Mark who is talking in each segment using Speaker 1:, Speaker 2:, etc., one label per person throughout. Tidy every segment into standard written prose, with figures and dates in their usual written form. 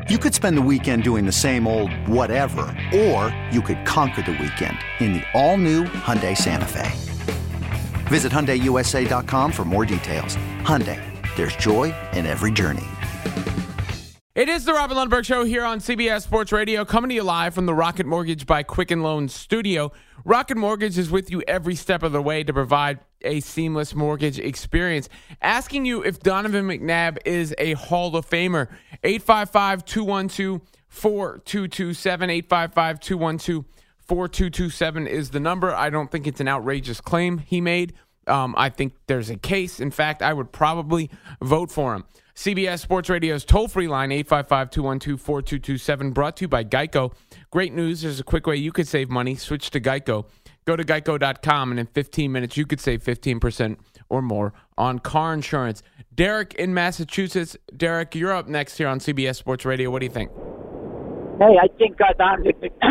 Speaker 1: You could spend the weekend doing the same old whatever, or you could conquer the weekend in the all-new Hyundai Santa Fe. Visit HyundaiUSA.com for more details. Hyundai, there's joy in every journey.
Speaker 2: It is the Robin Lundberg Show here on CBS Sports Radio, coming to you live from the Rocket Mortgage by Quicken Loans studio. Rocket Mortgage is with you every step of the way to provide a seamless mortgage experience. Asking you if Donovan McNabb is a Hall of Famer. 855-212-4227. 855-212-4227 is the number. I don't think it's an outrageous claim he made. I think there's a case. In fact, I would probably vote for him. CBS Sports Radio's toll-free line, 855-212-4227, brought to you by Geico. Great news. There's a quick way you could save money. Switch to Geico. Go to geico.com, and in 15 minutes, you could save 15% or more on car insurance. Derek in Massachusetts. Derek, you're up next here on CBS Sports Radio. What do you think?
Speaker 3: Hey, I think Donovan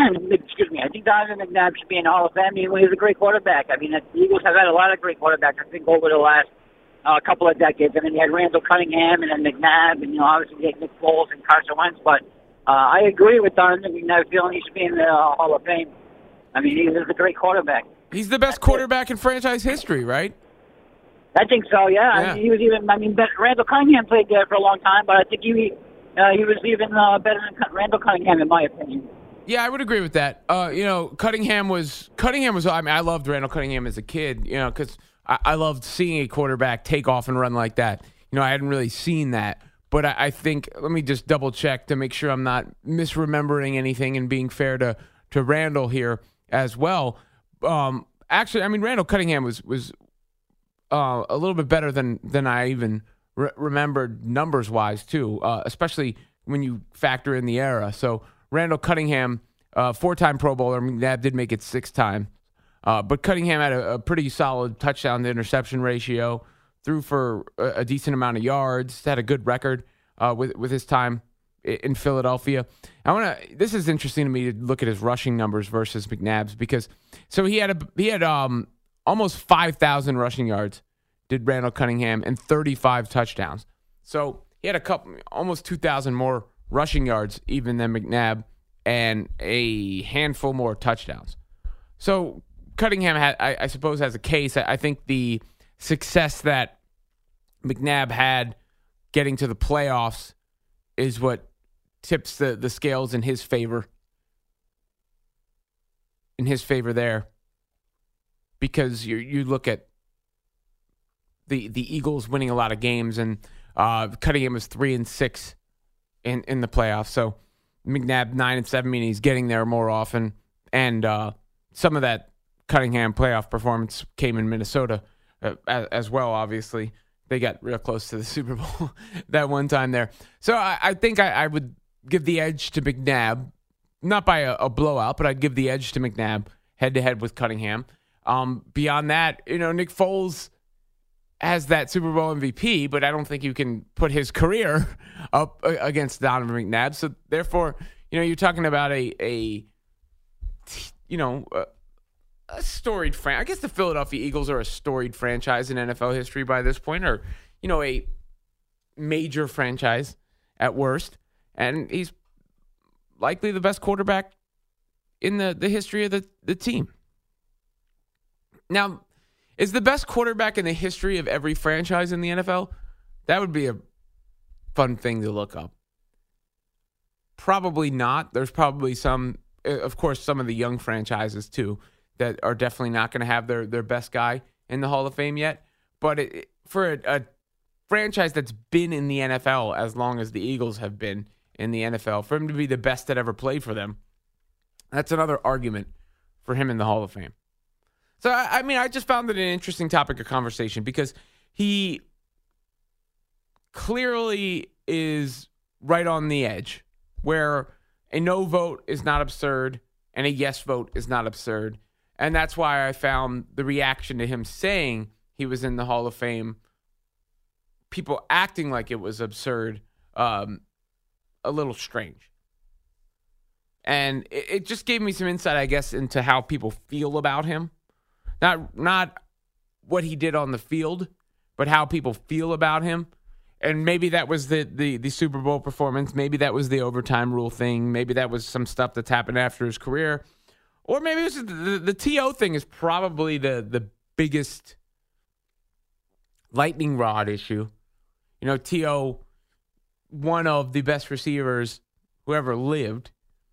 Speaker 3: McNabb should be in the Hall of Fame. He was a great quarterback. I mean, the Eagles have had a lot of great quarterbacks, I think, over the last couple of decades. I mean, you had Randall Cunningham and then McNabb, and, obviously you had Nick Foles and Carson Wentz. But I agree with Donovan McNabb feeling he should be in the Hall of Fame. I mean, he was a great quarterback.
Speaker 2: He's the best quarterback in franchise history, right?
Speaker 3: I think so, yeah. I mean, he was even, Randall Cunningham played there for a long time, but I think he was even better than Randall Cunningham, in my opinion.
Speaker 2: Yeah, I would agree with that. Cunningham was. I mean, I loved Randall Cunningham as a kid. Because I loved seeing a quarterback take off and run like that. I hadn't really seen that, but I think let me just double check to make sure I'm not misremembering anything and being fair to Randall here as well. Actually, I mean, Randall Cunningham was a little bit better than I even remembered numbers wise too, especially when you factor in the era. So Randall Cunningham, 4-time Pro Bowler. McNabb did make it 6 times. But Cunningham had a pretty solid touchdown to interception ratio, threw for a decent amount of yards, had a good record with his time in Philadelphia. This is interesting to me to look at his rushing numbers versus McNabb's, because he had almost 5,000 rushing yards, did Randall Cunningham, and 35 touchdowns. So he had almost 2,000 more rushing yards even than McNabb, and a handful more touchdowns. So Cunningham, I suppose, has a case. I think the success that McNabb had getting to the playoffs is what tips the scales in his favor. There. Because you look at the Eagles winning a lot of games, and Cunningham was 3-6 in the playoffs. So McNabb 9-7, meaning he's getting there more often. And some of that Cunningham playoff performance came in Minnesota as well, obviously. They got real close to the Super Bowl that one time there. So I think I would give the edge to McNabb, not by a blowout, but I'd give the edge to McNabb head-to-head with Cunningham. Beyond that, Nick Foles has that Super Bowl MVP, but I don't think you can put his career up against Donovan McNabb. So therefore, you're talking about a storied franchise. I guess the Philadelphia Eagles are a storied franchise in NFL history by this point, or a major franchise at worst, and he's likely the best quarterback in the history of the team. Now, is the best quarterback in the history of every franchise in the NFL? That would be a fun thing to look up. Probably not. There's probably some of the young franchises too that are definitely not going to have their best guy in the Hall of Fame yet. But for a franchise that's been in the NFL as long as the Eagles have been in the NFL, for him to be the best that ever played for them, that's another argument for him in the Hall of Fame. So, I just found it an interesting topic of conversation because he clearly is right on the edge where a no vote is not absurd and a yes vote is not absurd. And that's why I found the reaction to him saying he was in the Hall of Fame, people acting like it was absurd, a little strange. And it just gave me some insight, I guess, into how people feel about him. Not what he did on the field, but how people feel about him. And maybe that was the Super Bowl performance. Maybe that was the overtime rule thing. Maybe that was some stuff that's happened after his career. Or maybe it was the T.O. thing is probably the biggest lightning rod issue. You know, T.O., one of the best receivers who ever lived,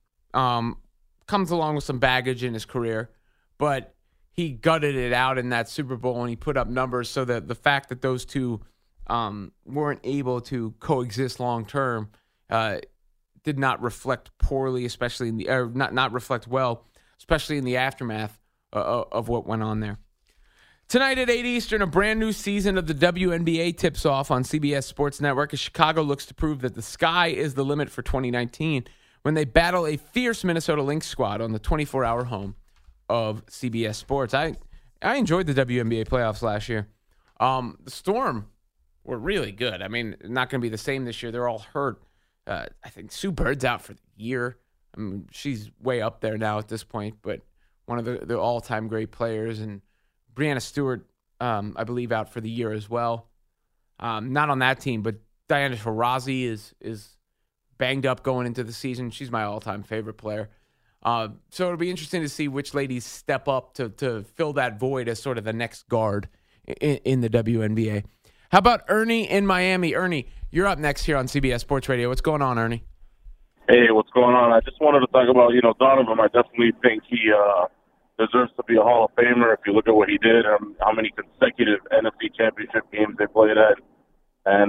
Speaker 2: comes along with some baggage in his career, but he gutted it out in that Super Bowl and he put up numbers so that the fact that those two weren't able to coexist long term did not reflect poorly, especially in not reflect well, especially in the aftermath of what went on there. Tonight at 8 Eastern, a brand new season of the WNBA tips off on CBS Sports Network as Chicago looks to prove that the sky is the limit for 2019 when they battle a fierce Minnesota Lynx squad on the 24-hour home of CBS Sports. I enjoyed the WNBA playoffs last year. The Storm were really good. I mean, not going to be the same this year. They're all hurt. I think Sue Bird's out for the year. I mean, she's way up there now at this point, but one of the all-time great players. And Breanna Stewart, I believe, out for the year as well. Not on that team, but Diana Taurasi is banged up going into the season. She's my all-time favorite player. So it'll be interesting to see which ladies step up to fill that void as sort of the next guard in the WNBA. How about Ernie in Miami? Ernie, you're up next here on CBS Sports Radio. What's going on, Ernie?
Speaker 4: Hey, what's going on? I just wanted to talk about, Donovan. I definitely think he deserves to be a Hall of Famer if you look at what he did, how many consecutive NFC Championship games they played at. And,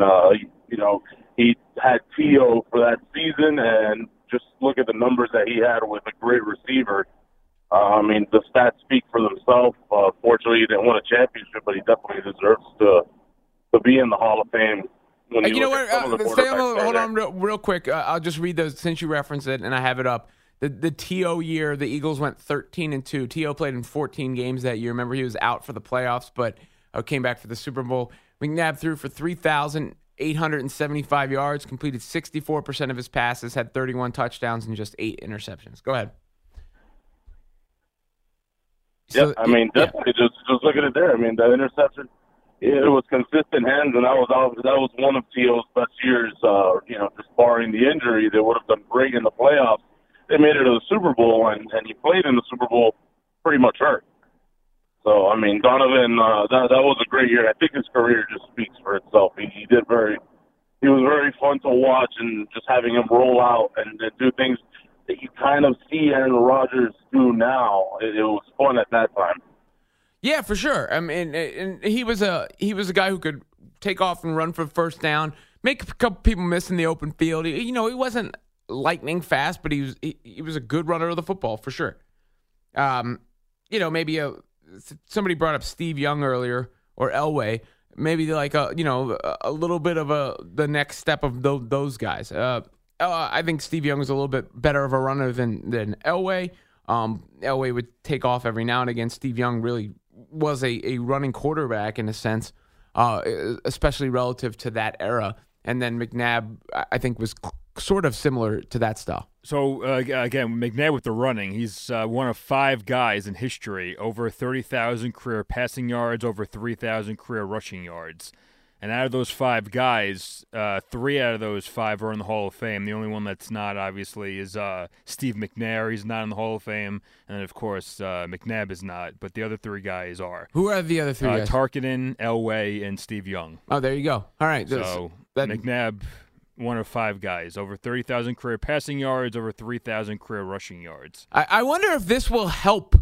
Speaker 4: he had T.O. for that season, and just look at the numbers that he had with a great receiver. The stats speak for themselves. Fortunately, he didn't win a championship, but he definitely deserves to be in the Hall of Fame.
Speaker 2: You know what? Hold on real quick. I'll just read those since you referenced it, and I have it up. The T.O. year, the Eagles went 13-2. T.O. played in 14 games that year. Remember, he was out for the playoffs, but came back for the Super Bowl. McNabb threw for 3,875 yards, completed 64% of his passes, had 31 touchdowns, and just 8 interceptions. Go ahead.
Speaker 4: Yeah, definitely. Just look at it there. The interception, it was consistent hands, and that was one of T.O.'s best years. Just barring the injury, they would have done great in the playoffs. They made it to the Super Bowl, and he played in the Super Bowl pretty much hurt. So, Donovan, that was a great year. I think his career just speaks for itself. He was very fun to watch, and just having him roll out and do things that you kind of see Aaron Rodgers do now, it was fun at that time.
Speaker 2: Yeah, for sure. And he was a guy who could take off and run for first down, make a couple people miss in the open field. He wasn't lightning fast, but he was a good runner of the football for sure. Maybe somebody brought up Steve Young earlier or Elway. Maybe like a little bit of the next step of those guys. I think Steve Young is a little bit better of a runner than Elway. Elway would take off every now and again. Steve Young really was a running quarterback in a sense, especially relative to that era. And then McNabb, I think, was sort of similar to that style.
Speaker 5: So, again, McNabb with the running, he's one of 5 guys in history over 30,000 career passing yards, over 3,000 career rushing yards. And out of those 5 guys, 3 out of those 5 are in the Hall of Fame. The only one that's not, obviously, is Steve McNair. He's not in the Hall of Fame. And, of course, McNabb is not. But the other 3 guys are.
Speaker 2: Who are the other 3 guys?
Speaker 5: Tarkenton, Elway, and Steve Young.
Speaker 2: Oh, there you go. All right.
Speaker 5: So, McNabb, one of 5 guys, over 30,000 career passing yards, over 3,000 career rushing yards.
Speaker 2: I wonder if this will help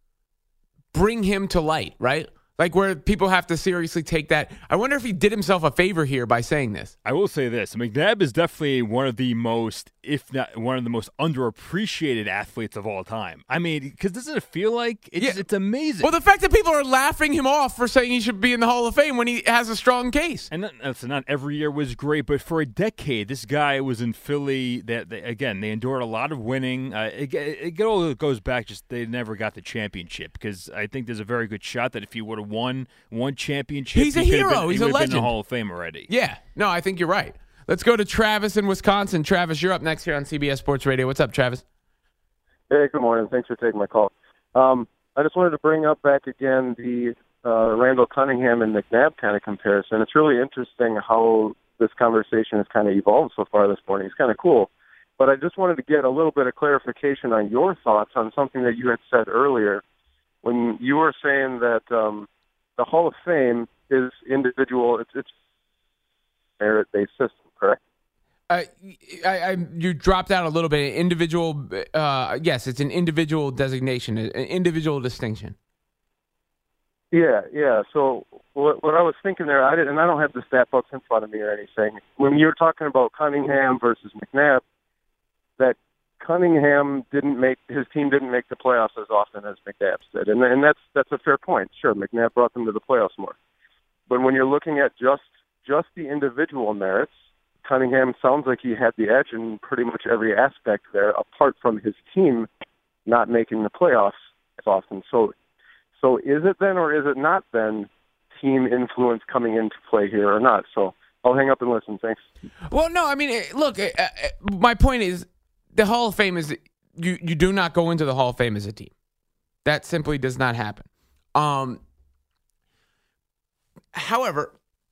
Speaker 2: bring him to light, right? Like where people have to seriously take that. I wonder if he did himself a favor here by saying this.
Speaker 5: I will say this. McNabb is definitely one of the most, if not one of the most underappreciated athletes of all time. Because doesn't it feel like it's amazing?
Speaker 2: Well, the fact that people are laughing him off for saying he should be in the Hall of Fame when he has a strong case.
Speaker 5: And not every year was great, but for a decade, this guy was in Philly. They endured a lot of winning. It all goes back, just they never got the championship, because I think there's a very good shot that if he would have won one championship,
Speaker 2: he's a hero. He's a legend.
Speaker 5: Been in the Hall of Fame already.
Speaker 2: Yeah. No, I think you're right. Let's go to Travis in Wisconsin. Travis, you're up next here on CBS Sports Radio. What's up, Travis?
Speaker 6: Hey, good morning. Thanks for taking my call. I just wanted to bring up back again the Randall Cunningham and McNabb kind of comparison. It's really interesting how this conversation has kind of evolved so far this morning. It's kind of cool. But I just wanted to get a little bit of clarification on your thoughts on something that you had said earlier when you were saying that the Hall of Fame is individual. It's merit-based system, correct?
Speaker 2: You dropped out a little bit. Individual, yes, it's an individual designation, an individual distinction.
Speaker 6: Yeah. So what I was thinking there, I don't have the stat books in front of me or anything. When you were talking about Cunningham versus McNabb, that Cunningham his team didn't make the playoffs as often as McNabb's did, and that's a fair point. Sure, McNabb brought them to the playoffs more, but when you're looking at just the individual merits, Cunningham sounds like he had the edge in pretty much every aspect there, apart from his team not making the playoffs as often. So is it then, or is it not then, team influence coming into play here or not? So I'll hang up and listen. Thanks.
Speaker 2: Well, no, I mean, look, my point is the Hall of Fame is you do not go into the Hall of Fame as a team. That simply does not happen. However,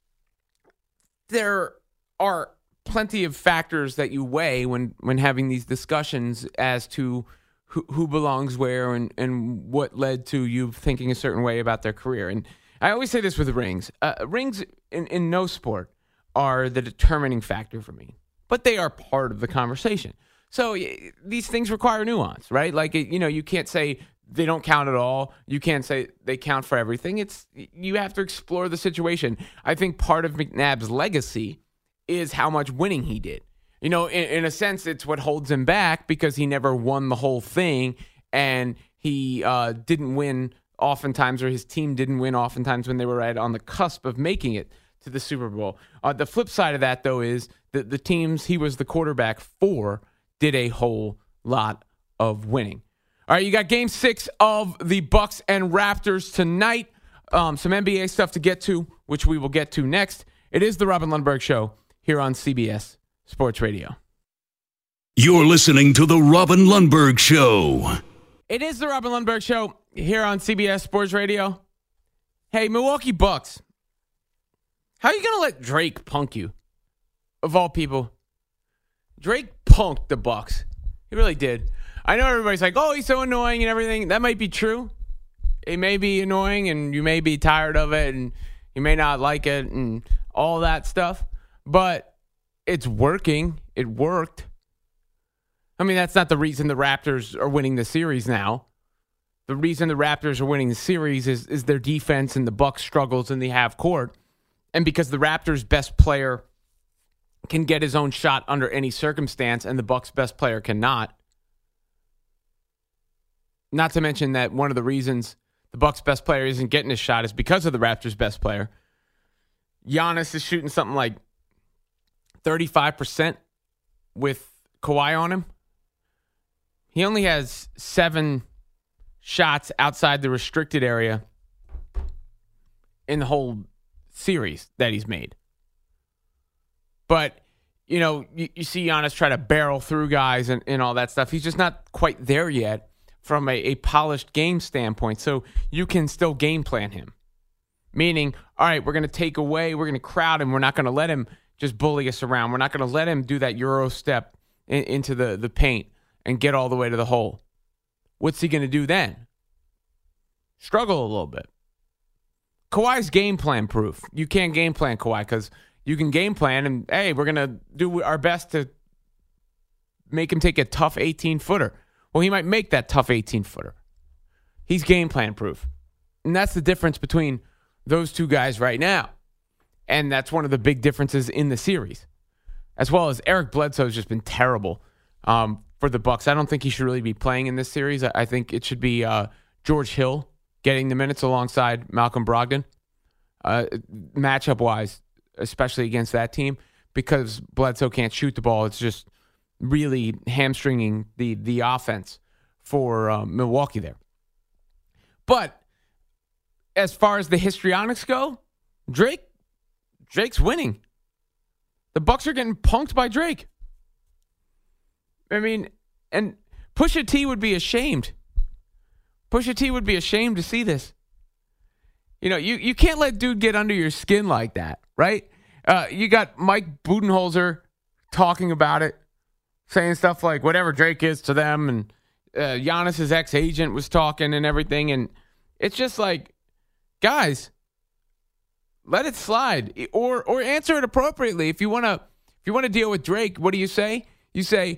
Speaker 2: there are plenty of factors that you weigh when having these discussions as to who belongs where and what led to you thinking a certain way about their career. And I always say this with rings. Rings in no sport are the determining factor for me, but they are part of the conversation. So these things require nuance, right? Like, you can't say they don't count at all. You can't say they count for everything. You have to explore the situation. I think part of McNabb's legacy is how much winning he did. In a sense, it's what holds him back because he never won the whole thing, and he didn't win oftentimes, or his team didn't win oftentimes when they were right on the cusp of making it to the Super Bowl. The flip side of that, though, is that the teams he was the quarterback for did a whole lot of winning. All right, you got Game 6 of the Bucks and Raptors tonight. Some NBA stuff to get to, which we will get to next. It is the Robin Lundberg Show here on CBS Sports Radio.
Speaker 7: You're listening to the Robin Lundberg Show.
Speaker 2: It is the Robin Lundberg Show here on CBS Sports Radio. Hey, Milwaukee Bucks, how are you going to let Drake punk you? Of all people, Drake punked the Bucks. He really did. I know everybody's like, oh, he's so annoying and everything. That might be true. It may be annoying and you may be tired of it and you may not like it and all that stuff. But it's working. It worked. I mean, that's not the reason the Raptors are winning the series now. The reason the Raptors are winning the series is their defense and the Bucks struggles in the half court. And because the Raptors' best player can get his own shot under any circumstance and the Bucks' best player cannot. Not to mention that one of the reasons the Bucks' best player isn't getting his shot is because of the Raptors' best player. Giannis is shooting something like 35% with Kawhi on him. He only has 7 shots outside the restricted area in the whole series that he's made. But, you see Giannis try to barrel through guys and all that stuff. He's just not quite there yet from a polished game standpoint. So you can still game plan him. Meaning, all right, we're going to crowd him. We're not going to let him just bully us around. We're not going to let him do that Euro step into the paint and get all the way to the hole. What's he going to do then? Struggle a little bit. Kawhi's game plan proof. You can't game plan Kawhi because you can game plan and, hey, we're going to do our best to make him take a tough 18-footer. Well, he might make that tough 18-footer. He's game plan proof. And that's the difference between those two guys right now. And that's one of the big differences in the series. As well as Eric Bledsoe's just been terrible for the Bucks. I don't think he should really be playing in this series. I think it should be George Hill getting the minutes alongside Malcolm Brogdon. Matchup-wise, especially against that team, because Bledsoe can't shoot the ball. It's just really hamstringing the offense for Milwaukee there. But as far as the histrionics go, Drake's winning. The Bucks are getting punked by Drake. I mean, and Pusha T would be ashamed. Pusha T would be ashamed to see this. You can't let dude get under your skin like that, right? You got Mike Budenholzer talking about it, saying stuff like whatever Drake is to them, and Giannis's ex-agent was talking and everything, and it's just like, guys, let it slide, or answer it appropriately. If you want to deal with Drake, what do you say? You say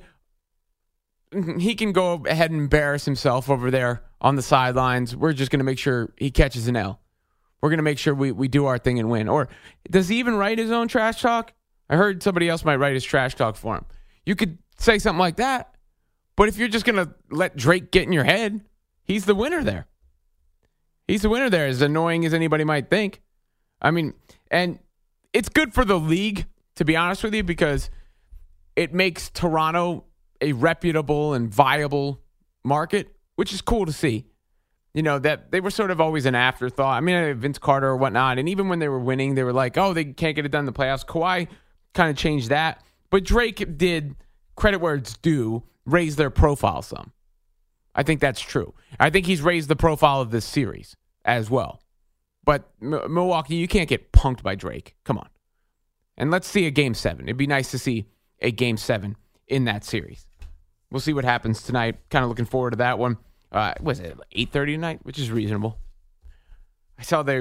Speaker 2: he can go ahead and embarrass himself over there on the sidelines. We're just going to make sure he catches an L. We're going to make sure we do our thing and win. Or does he even write his own trash talk? I heard somebody else might write his trash talk for him. You could say something like that. But if you're just going to let Drake get in your head, he's the winner there. He's the winner there, as annoying as anybody might think. I mean, and it's good for the league, to be honest with you, because it makes Toronto a reputable and viable market, which is cool to see. You know, that they were sort of always an afterthought. I mean, Vince Carter or whatnot, and even when they were winning, they were like, oh, they can't get it done in the playoffs. Kawhi kind of changed that. But Drake did, credit where it's due, raise their profile some. I think that's true. I think he's raised the profile of this series as well. But Milwaukee, you can't get punked by Drake. Come on. And let's see a Game 7. It'd be nice to see a Game 7 in that series. We'll see what happens tonight. Kind of looking forward to that one. Was it 8:30 tonight, which is reasonable. I saw they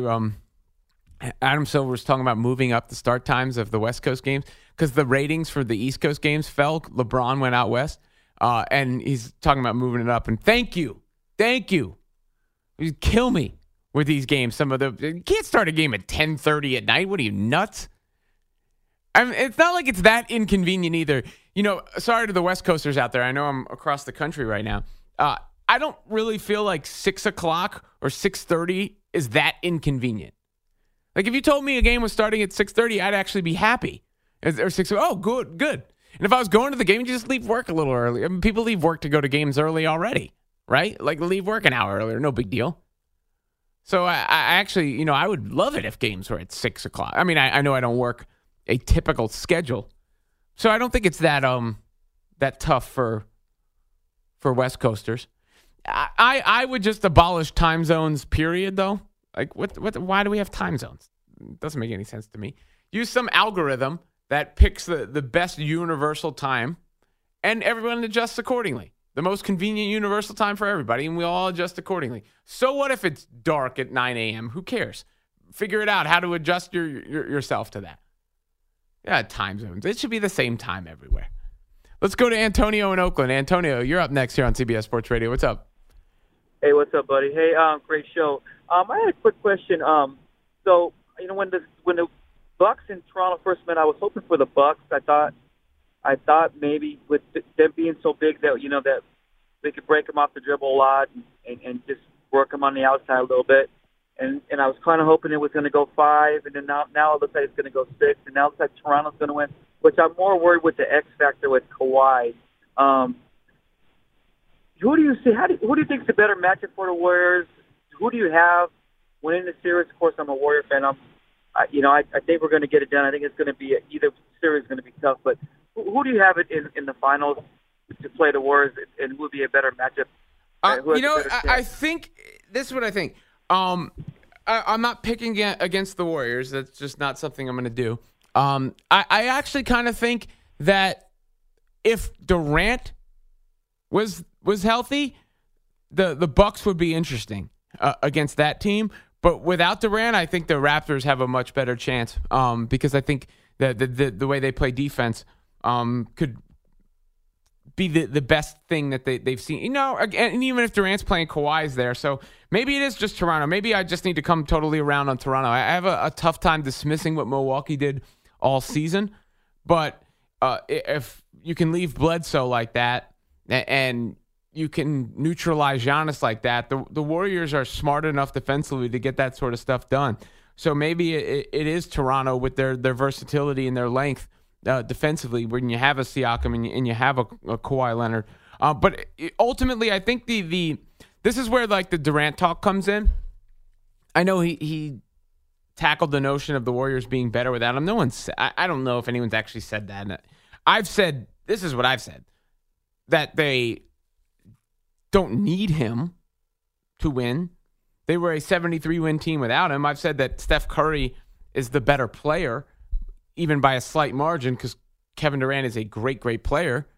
Speaker 2: Adam Silver was talking about moving up the start times of the West Coast games because the ratings for the East Coast games fell. LeBron went out west, and he's talking about moving it up. And thank you. You kill me with these games. You can't start a game at 10:30 at night. What are you, nuts? I mean, it's not like it's that inconvenient either. You know, sorry to the West Coasters out there. I know I'm across the country right now. I don't really feel like 6 o'clock or 6:30 is that inconvenient. Like if you told me a game was starting at 6:30, I'd actually be happy. Or 6. Oh, good. And if I was going to the game, you just leave work a little early. I mean, people leave work to go to games early already, right? Like leave work an hour earlier, no big deal. So I actually, you know, I would love it if games were at 6 o'clock. I mean, I know I don't work a typical schedule, so I don't think it's that tough for West Coasters. I would just abolish time zones, period, though. Like, why do we have time zones? It doesn't make any sense to me. Use some algorithm that picks the best universal time, and everyone adjusts accordingly. The most convenient universal time for everybody, and we all adjust accordingly. So what if it's dark at 9 a.m.? Who cares? Figure it out, how to adjust yourself to that. Yeah, time zones. It should be the same time everywhere. Let's go to Antonio in Oakland. Antonio, you're up next here on CBS Sports Radio. What's up?
Speaker 8: Hey, what's up, buddy? Hey, great show. I had a quick question. So, you know, when the Bucks and Toronto first met, I was hoping for the Bucks. I thought maybe with them being so big that, you know, that they could break them off the dribble a lot and just work them on the outside a little bit. And I was kind of hoping it was going to go 5, and then now it looks like it's going to go 6, and now it looks like Toronto's going to win, which I'm more worried with the X factor with Kawhi. Who do you see? Who do you think is the better matchup for the Warriors? Who do you have winning the series? Of course, I'm a Warrior fan. I think we're going to get it done. I think it's going to be either series is going to be tough. But who do you have it in the finals to play the Warriors, and who would be a better matchup?
Speaker 2: I think this is what I think. I'm not picking against the Warriors. That's just not something I'm going to do. I actually kind of think that if Durant was healthy, the Bucks would be interesting against that team. But without Durant, I think the Raptors have a much better chance because I think that the way they play defense could be the best thing that they've seen. You know, and even if Durant's playing, Kawhi's there. So maybe it is just Toronto. Maybe I just need to come totally around on Toronto. I have a tough time dismissing what Milwaukee did all season. But if you can leave Bledsoe like that and you can neutralize Giannis like that, the Warriors are smart enough defensively to get that sort of stuff done. So maybe it is Toronto with their versatility and their length defensively when you have a Siakam and you have a Kawhi Leonard. But ultimately, I think this is where like the Durant talk comes in. I know he tackled the notion of the Warriors being better without him. I don't know if anyone's actually said that. I've said, this is what I've said, that they don't need him to win. They were a 73-win team without him. I've said that Steph Curry is the better player. even by a slight margin, because Kevin Durant is a great, great player.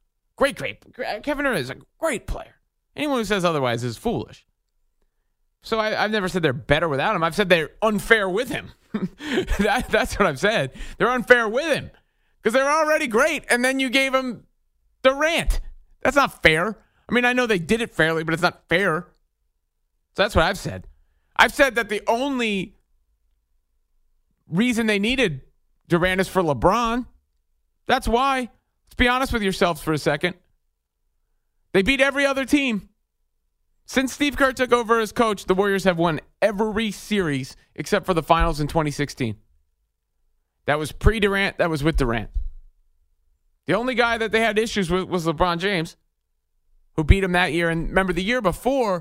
Speaker 2: Kevin Durant is a great player. Anyone who says otherwise is foolish. So I've never said they're better without him. I've said they're unfair with him. That's what I've said. They're unfair with him because they're already great, and then you gave him Durant. That's not fair. I mean, I know they did it fairly, but it's not fair. So that's what I've said. I've said that the only reason they needed Durant is for LeBron. That's why. Let's be honest with yourselves for a second. They beat every other team. Since Steve Kerr took over as coach, the Warriors have won every series except for the finals in 2016. That was pre-Durant. That was with Durant. The only guy that they had issues with was LeBron James, who beat him that year. And remember, the year before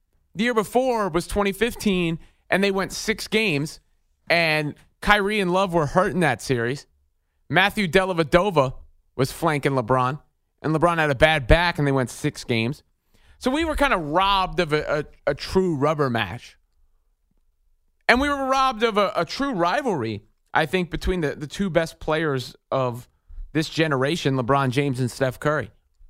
Speaker 2: was 2015, and they went 6 games, and Kyrie and Love were hurt in that series. Matthew Dellavedova was flanking LeBron, and LeBron had a bad back, and they went 6 games. So we were kind of robbed of a true rubber match. And we were robbed of a true rivalry, I think, between the two best players of this generation, LeBron James and Steph Curry.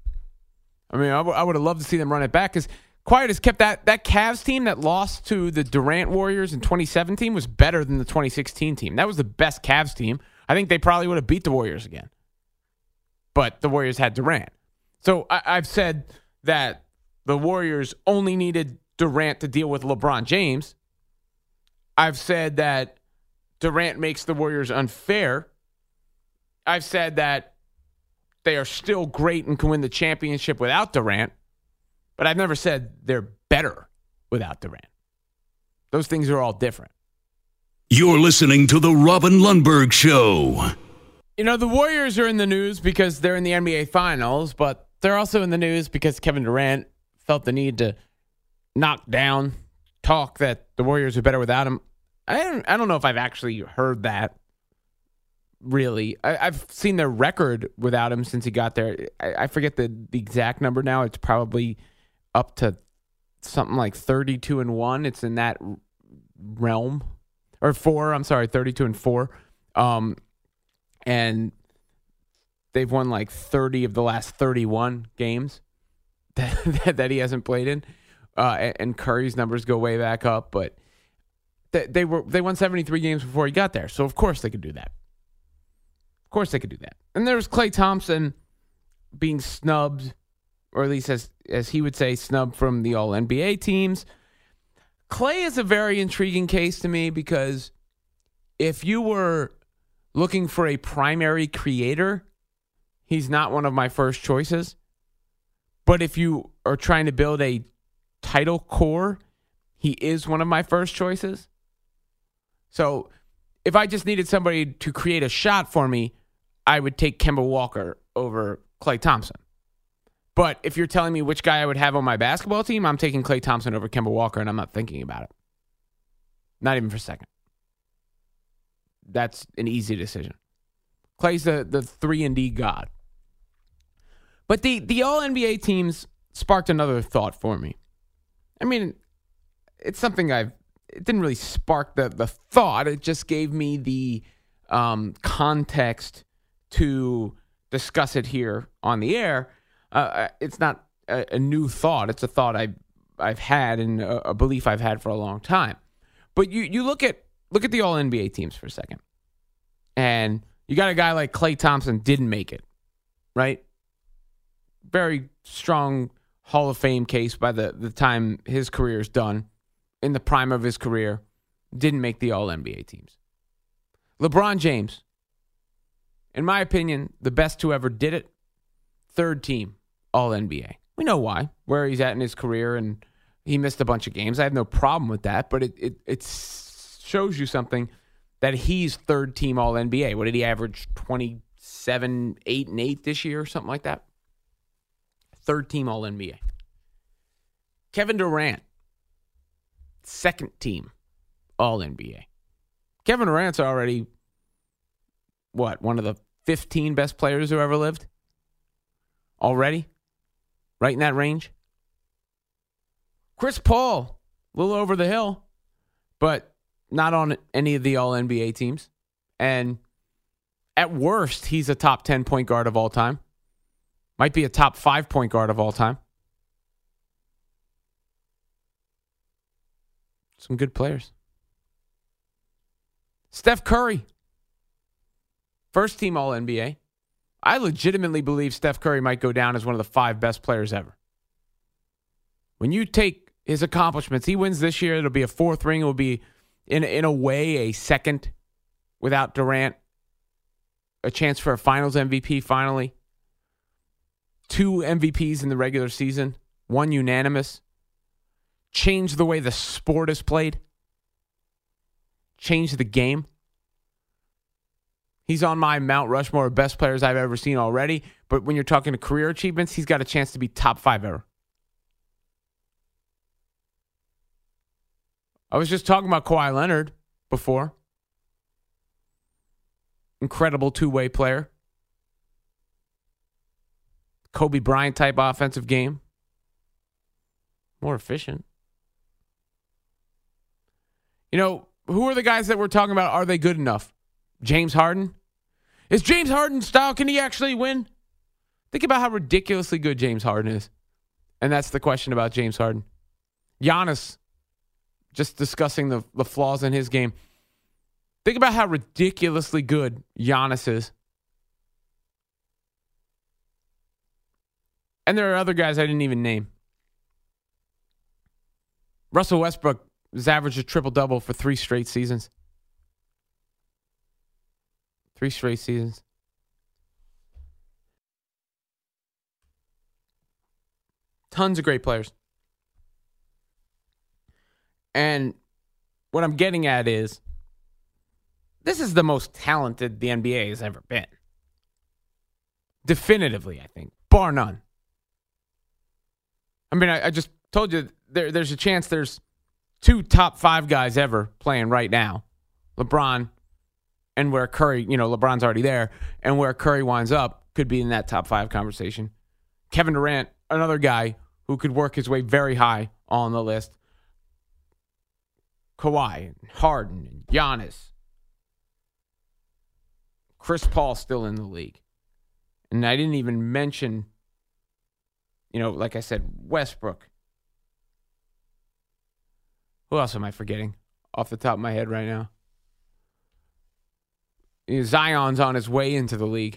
Speaker 2: I mean, I would have loved to see them run it back because Quiet has kept that Cavs team that lost to the Durant Warriors in 2017 was better than the 2016 team. That was the best Cavs team. I think they probably would have beat the Warriors again. But the Warriors had Durant. So I've said that the Warriors only needed Durant to deal with LeBron James. I've said that Durant makes the Warriors unfair. I've said that they are still great and can win the championship without Durant. But I've never said they're better without Durant. Those things are all different.
Speaker 7: You're listening to The Robin Lundberg Show.
Speaker 2: You know, the Warriors are in the news because they're in the NBA Finals, but they're also in the news because Kevin Durant felt the need to knock down talk that the Warriors are better without him. I don't know if I've actually heard that, really. I've seen their record without him since he got there. I forget the exact number now. It's probably up to something like 32-1. It's in that realm. Or 32-4. And they've won like 30 of the last 31 games that he hasn't played in. And Curry's numbers go way back up, but they won 73 games before he got there. So of course they could do that. Of course they could do that. And there's Klay Thompson being snubbed, or at least as he would say, snubbed from the All-NBA teams. Klay is a very intriguing case to me because if you were looking for a primary creator, he's not one of my first choices. But if you are trying to build a title core, he is one of my first choices. So if I just needed somebody to create a shot for me, I would take Kemba Walker over Klay Thompson. But if you're telling me which guy I would have on my basketball team, I'm taking Klay Thompson over Kemba Walker, and I'm not thinking about it. Not even for a second. That's an easy decision. Klay's the 3-and-D god. But the All-NBA teams sparked another thought for me. I mean, it's something it didn't really spark the thought. It just gave me the context to discuss it here on the air. It's not a new thought. It's a thought I've had and a belief I've had for a long time. But you look at the All-NBA teams for a second. And you got a guy like Klay Thompson didn't make it, right? Very strong Hall of Fame case by the time his career is done. In the prime of his career, didn't make the All-NBA teams. LeBron James, in my opinion, the best who ever did it, 3rd team All-NBA. We know why, where he's at in his career, and he missed a bunch of games. I have no problem with that, but it shows you something that he's 3rd team All-NBA. What did he average? 27, 8, and 8 this year or something like that? 3rd team All-NBA. Kevin Durant, 2nd team All-NBA. Kevin Durant's already, one of the 15 best players who ever lived? Already? Right in that range? Chris Paul, a little over the hill, but not on any of the All-NBA teams. And At worst, he's a top 10 point guard of all time. Might be a top 5 point guard of all time. Some good players. Steph Curry. First team All-NBA. I legitimately believe Steph Curry might go down as one of the 5 best players ever. When you take his accomplishments, he wins this year. It'll be a 4th ring. It will be, in a way, a 2nd without Durant. A chance for a finals MVP finally. 2 MVPs in the regular season. 1 unanimous. Changed the way the sport is played. Changed the game. He's on my Mount Rushmore of best players I've ever seen already. But when you're talking to career achievements, he's got a chance to be top 5 ever. I was just talking about Kawhi Leonard before. Incredible two-way player. Kobe Bryant type offensive game. More efficient. You know, who are the guys that we're talking about? Are they good enough? James Harden? Is James Harden's style, can he actually win? Think about how ridiculously good James Harden is. And that's the question about James Harden. Giannis, just discussing the flaws in his game. Think about how ridiculously good Giannis is. And there are other guys I didn't even name. Russell Westbrook has averaged a triple-double for 3 straight seasons. 3 straight seasons. Tons of great players. And what I'm getting at is, this is the most talented the NBA has ever been. Definitively, I think. Bar none. I mean, I just told you there's a chance there's 2 top 5 guys ever playing right now. LeBron and where Curry, LeBron's already there, and where Curry winds up could be in that top 5 conversation. Kevin Durant, another guy who could work his way very high on the list. Kawhi, Harden, Giannis. Chris Paul still in the league. And I didn't even mention, like I said, Westbrook. Who else am I forgetting off the top of my head right now? Zion's on his way into the league.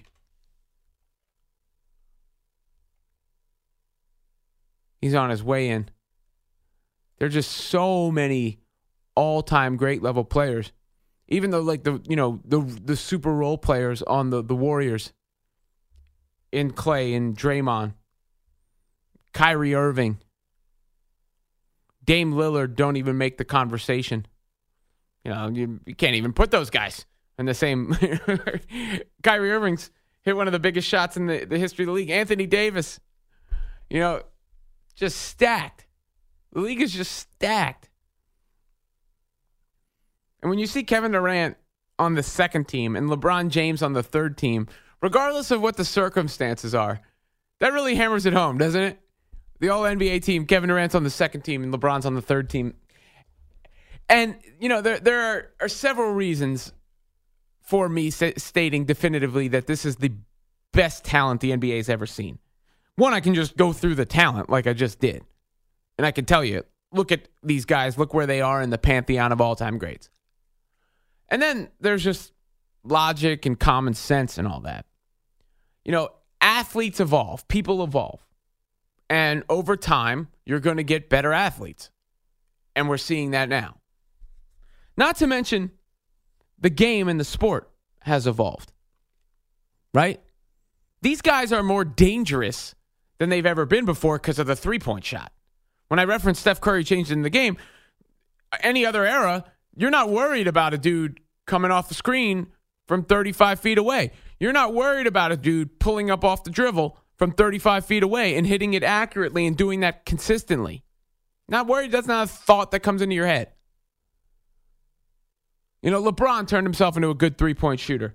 Speaker 2: He's on his way in. There are just so many all-time great level players. Even though, like, the super role players on the Warriors, in Clay and Draymond, Kyrie Irving, Dame Lillard don't even make the conversation. You can't even put those guys in the same. Kyrie Irving's hit one of the biggest shots in the history of the league. Anthony Davis, just stacked. The league is just stacked. And when you see Kevin Durant on the 2nd team and LeBron James on the 3rd team, regardless of what the circumstances are, that really hammers it home, doesn't it? The All-NBA team, Kevin Durant's on the 2nd team and LeBron's on the 3rd team. And, there are several reasons for me stating definitively that this is the best talent the NBA has ever seen. One, I can just go through the talent like I just did. And I can tell you, look at these guys, look where they are in the pantheon of all-time greats. And then there's just logic and common sense and all that. Athletes evolve. People evolve. And over time, you're going to get better athletes. And we're seeing that now. Not to mention, the game and the sport has evolved. Right? These guys are more dangerous than they've ever been before because of the three-point shot. When I reference Steph Curry changing the game, any other era, you're not worried about a dude coming off the screen from 35 feet away. You're not worried about a dude pulling up off the dribble from 35 feet away and hitting it accurately and doing that consistently. Not worried. That's not a thought that comes into your head. LeBron turned himself into a good three-point shooter.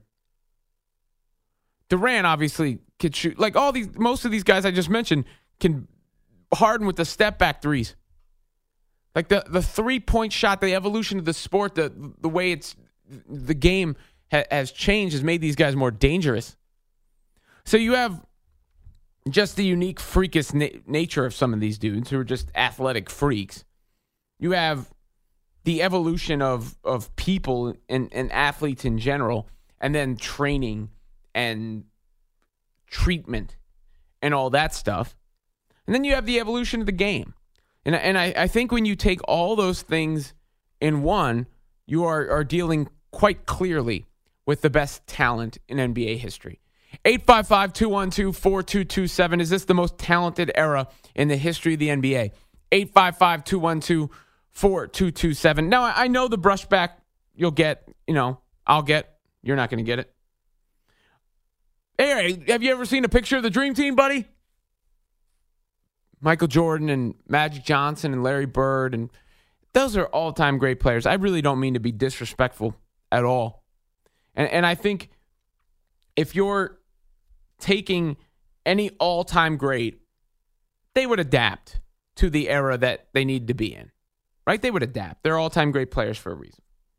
Speaker 2: Durant obviously could shoot. Like most of these guys I just mentioned can Harden with the step-back threes. Like the three-point shot, the evolution of the sport, the way the game has changed, has made these guys more dangerous. So you have just the unique freakish nature of some of these dudes who are just athletic freaks. You have the evolution of people and athletes in general, and then training and treatment and all that stuff. And then you have the evolution of the game. And I think when you take all those things in one, you are dealing quite clearly with the best talent in NBA history. 855-212-4227. Is this the most talented era in the history of the NBA? 855-212-4227. Now, I know the brushback you'll get, I'll get. You're not going to get it. Hey, have you ever seen a picture of the Dream Team, buddy? Michael Jordan and Magic Johnson and Larry Bird, and those are all-time great players. I really don't mean to be disrespectful at all. And I think if you're taking any all-time great, they would adapt to the era that they need to be in, right? They would adapt. They're all-time great players for a reason.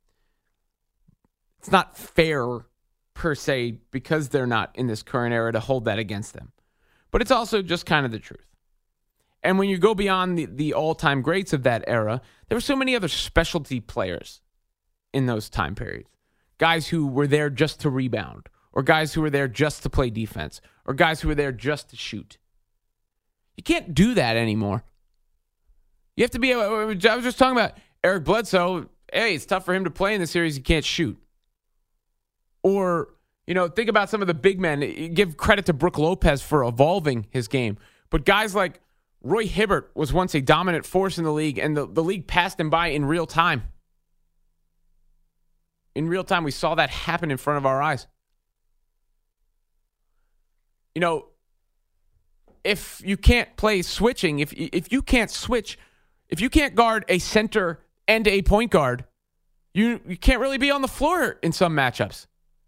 Speaker 2: It's not fair, per se, because they're not in this current era to hold that against them. But it's also just kind of the truth. And when you go beyond the all-time greats of that era, there were so many other specialty players in those time periods. Guys who were there just to rebound, or guys who were there just to play defense, or guys who were there just to shoot. You can't do that anymore. You have to be, I was just talking about Eric Bledsoe. Hey, it's tough for him to play in the series. He can't shoot. Or, think about some of the big men. Give credit to Brook Lopez for evolving his game. But guys like Roy Hibbert was once a dominant force in the league, and the league passed him by in real time. In real time, we saw that happen in front of our eyes. If you can't play switching, if you can't switch, if you can't guard a center and a point guard, you can't really be on the floor in some matchups.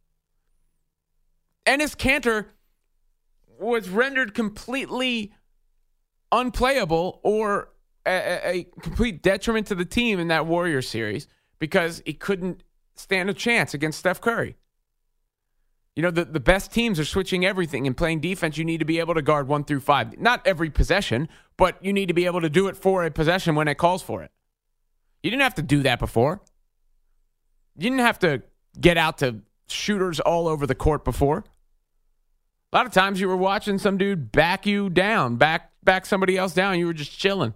Speaker 2: Enes Kanter was rendered completely unplayable or a complete detriment to the team in that Warriors series because he couldn't stand a chance against Steph Curry. The best teams are switching everything and playing defense. You need to be able to guard 1 through 5. Not every possession, but you need to be able to do it for a possession when it calls for it. You didn't have to do that before. You didn't have to get out to shooters all over the court before. A lot of times you were watching some dude back you down, back somebody else down. You were just chilling.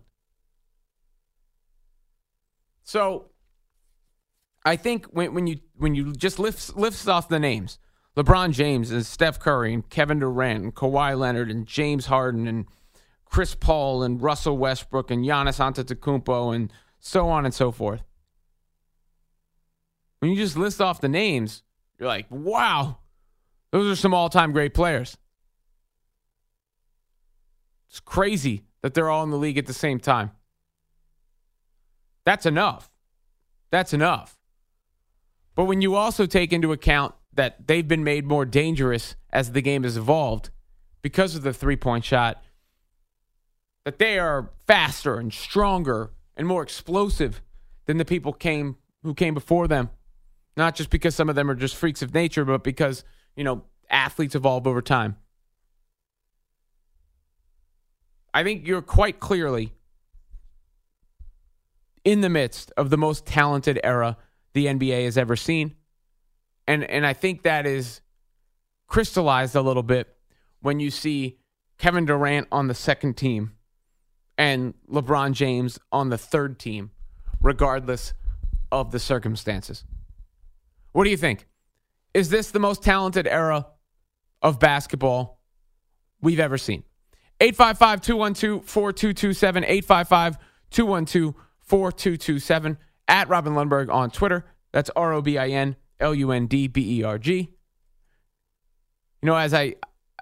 Speaker 2: So I think when you just lifts off the names, LeBron James and Steph Curry and Kevin Durant and Kawhi Leonard and James Harden and Chris Paul and Russell Westbrook and Giannis Antetokounmpo and so on and so forth. When you just list off the names, you're like, wow, those are some all-time great players. It's crazy that they're all in the league at the same time. That's enough. That's enough. But when you also take into account that they've been made more dangerous as the game has evolved because of the three-point shot, that they are faster and stronger and more explosive than the people who came before them. Not just because some of them are just freaks of nature, but because, athletes evolve over time. I think you're quite clearly in the midst of the most talented era the NBA has ever seen. And I think that is crystallized a little bit when you see Kevin Durant on the second team and LeBron James on the third team, regardless of the circumstances. What do you think? Is this the most talented era of basketball we've ever seen? 855-212-4227, 855-212-4227, at Robin Lundberg on Twitter. That's ROBINLUNDBERG. As I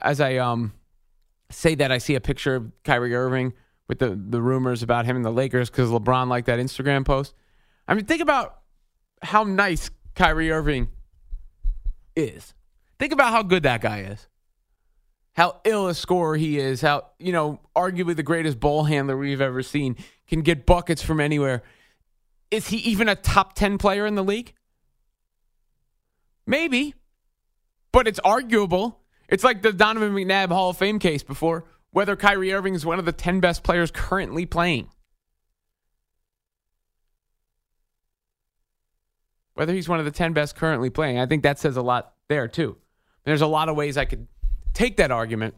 Speaker 2: say that, I see a picture of Kyrie Irving with the rumors about him and the Lakers because LeBron liked that Instagram post. I mean, think about how nice Kyrie Irving is. Think about how good that guy is. How ill a scorer he is. How, arguably the greatest ball handler we've ever seen. Can get buckets from anywhere. Is he even a top 10 player in the league? Maybe. But it's arguable. It's like the Donovan McNabb Hall of Fame case before, whether Kyrie Irving is one of the 10 best players currently playing. Whether he's one of the 10 best currently playing. I think that says a lot there, too. There's a lot of ways I could take that argument.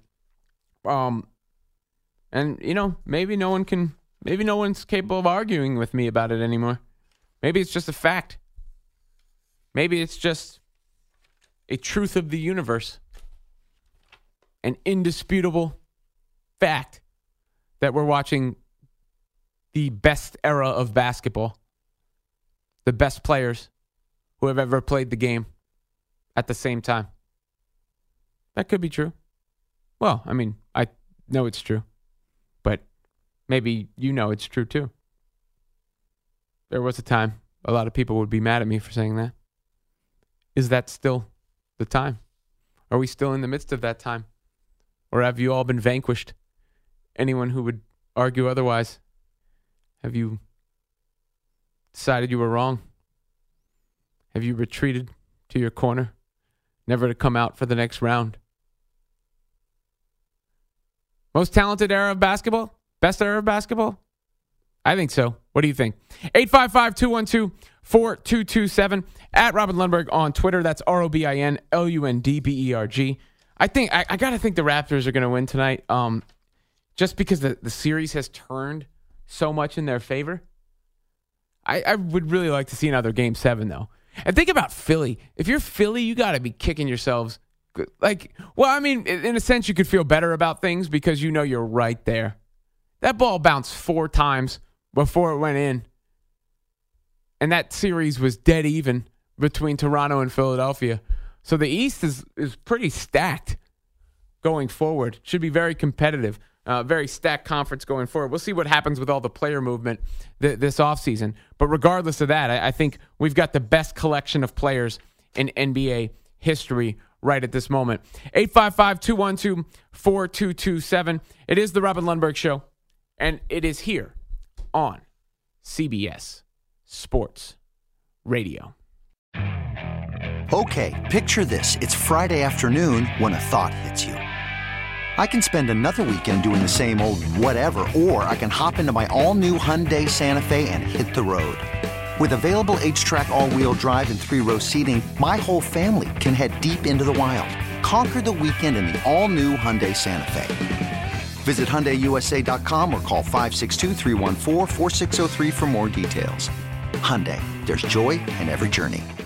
Speaker 2: And, maybe no one's capable of arguing with me about it anymore. Maybe it's just a fact. Maybe it's just a truth of the universe. An indisputable fact that we're watching the best era of basketball. The best players who have ever played the game at the same time. That could be true. Well, I mean, I know it's true. But maybe it's true too. There was a time a lot of people would be mad at me for saying that. Is that still the time? Are we still in the midst of that time? Or have you all been vanquished? Anyone who would argue otherwise, have you decided you were wrong? Have you retreated to your corner, never to come out for the next round? Most talented era of basketball? Best era of basketball? I think so. What do you think? 855-212-4227. At Robin Lundberg on Twitter. That's ROBINLUNDBERG. I got to think the Raptors are going to win tonight. Just because the series has turned so much in their favor. I would really like to see another Game 7, though. And think about Philly. If you're Philly, you got to be kicking yourselves. In a sense, you could feel better about things because you're right there. That ball bounced 4 times before it went in. And that series was dead even between Toronto and Philadelphia. So the East is pretty stacked going forward. Should be very competitive. Very stacked conference going forward. We'll see what happens with all the player movement this offseason. But regardless of that, I think we've got the best collection of players in NBA history right at this moment. 855-212-4227. It is the Robin Lundberg Show, and it is here on CBS Sports Radio.
Speaker 1: Okay, picture this. It's Friday afternoon when a thought hits you. I can spend another weekend doing the same old whatever, or I can hop into my all-new Hyundai Santa Fe and hit the road. With available H-Track all-wheel drive and 3-row seating, my whole family can head deep into the wild. Conquer the weekend in the all-new Hyundai Santa Fe. Visit HyundaiUSA.com or call 562-314-4603 for more details. Hyundai, there's joy in every journey.